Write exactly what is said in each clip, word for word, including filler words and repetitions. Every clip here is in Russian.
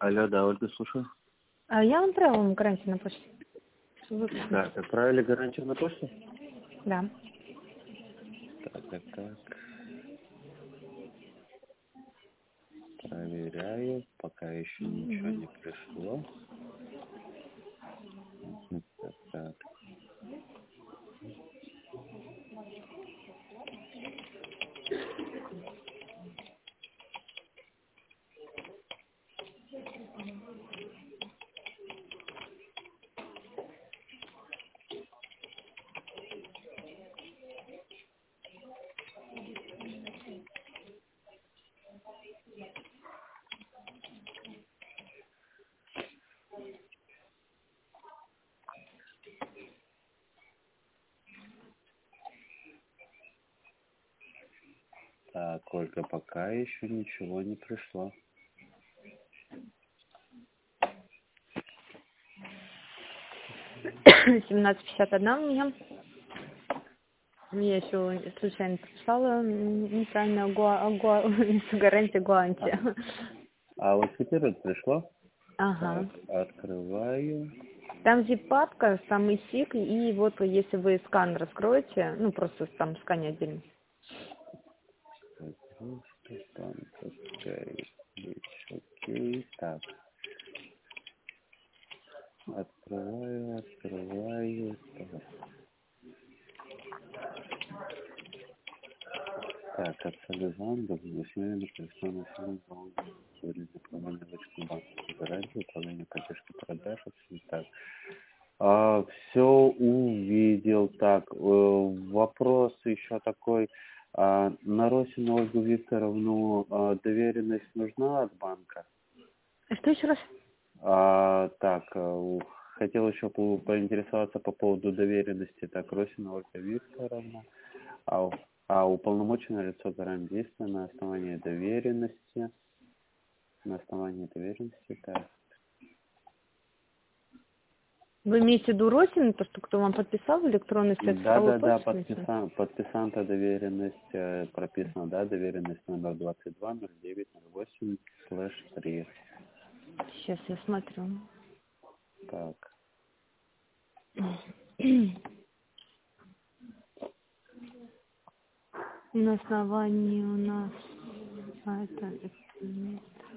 Алло, да, Ольга, слушаю. А я вам отправила вам гарантию на почту. Выпуск. Так, отправили гарантию на почту? Да. Так, так, так. Проверяю, пока еще ничего Мгм. не пришло. Мгм, Так, так. Так, Ольга, пока еще ничего не пришло. семнадцать пятьдесят один у меня. Я еще случайно прочитала неправильно гуа, гуа, гарантия гуанти. Ага. А вот теперь вот пришло. Ага. Так, открываю. Там zip-папка, самый сик, и вот если вы скан раскроете, ну просто там сканер отдельно. Загрузка, там, окей, здесь, окей. Так, открываю, открываю. Так. Так, Абсолютно, возмещение коллекционного фильма сегодня управление вычетной банковской гарантии, управление поддержки продаж, абсолютно так. А, все увидел. Так, э, вопрос еще такой. А, на Росину Ольгу Викторовну а, доверенность нужна от банка? Что еще раз? А, так, э, хотел еще по- поинтересоваться по поводу доверенности. Так, Росина Ольга Викторовна. А, у- а уполномоченное лицо гарант действия на основании доверенности. На основании доверенности, так. Вы имеете в виду Росин, то, что кто вам подписал в электронной Да, цифровой да, да, почте? Или что? подписан, подписанта доверенность, э, прописана, да, доверенность номер двадцать два ноль девять ноль восемь слэш три. Сейчас я смотрю. Так, На основании у нас... А, это, это нет.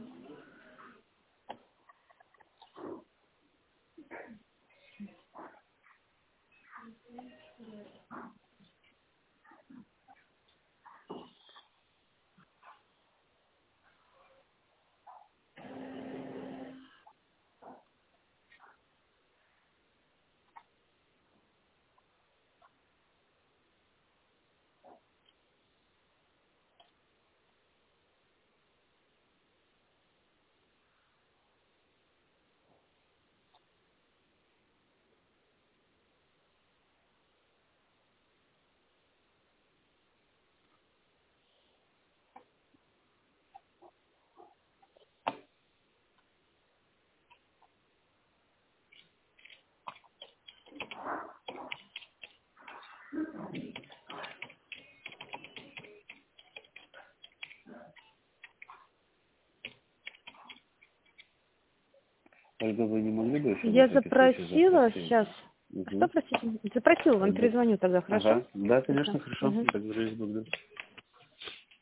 Ольга, вы не могли бы еще на Я всякий случай запросила запросить? сейчас... Что, Угу. простите? Запросила, вам перезвоню тогда, хорошо? Ага, да, Хорошо. конечно, хорошо, Мгм. договорились, благодарю.